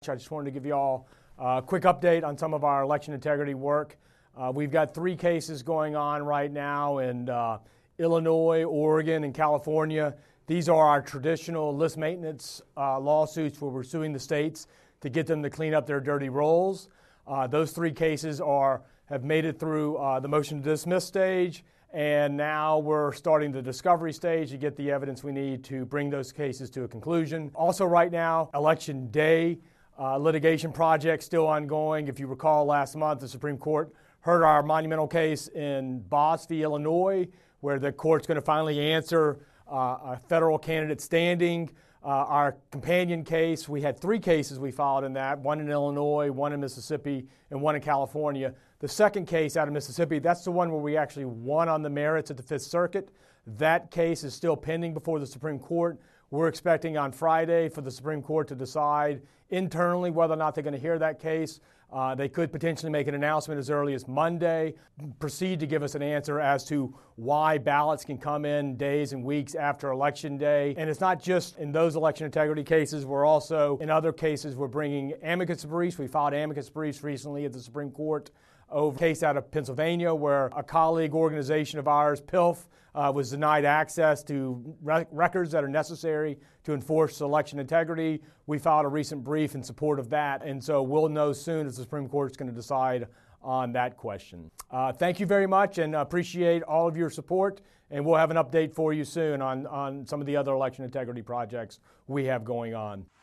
I just wanted to give you all a quick update on some of our election integrity work. We've got 3 cases going on right now in Illinois, Oregon, and California. These are our traditional list maintenance lawsuits where we're suing the states to get them to clean up their dirty rolls. Those 3 cases have made it through the motion to dismiss stage, and now we're starting the discovery stage to get the evidence we need to bring those cases to a conclusion. Also right now, Election Day litigation project still ongoing. If you recall, last month the Supreme Court heard our monumental case in Boss v. Illinois, where the court's going to finally answer a federal candidate standing. Our companion case, we had 3 cases we filed in that, one in Illinois, one in Mississippi, and one in California. The second case out of Mississippi, that's the one where we actually won on the merits at the Fifth Circuit. That case is still pending before the Supreme Court. We're expecting on Friday for the Supreme Court to decide internally whether or not they're going to hear that case. They could potentially make an announcement as early as Monday, proceed to give us an answer as to why ballots can come in days and weeks after Election Day. And it's not just in those election integrity cases. We're also, in other cases, we're bringing amicus briefs. We filed amicus briefs recently at the Supreme Court over a case out of Pennsylvania where a colleague organization of ours, PILF, was denied access to records that are necessary to enforce election integrity. We filed a recent brief in support of that, and so we'll know soon as the Supreme Court is going to decide on that question. Thank you very much, and appreciate all of your support, and we'll have an update for you soon on some of the other election integrity projects we have going on.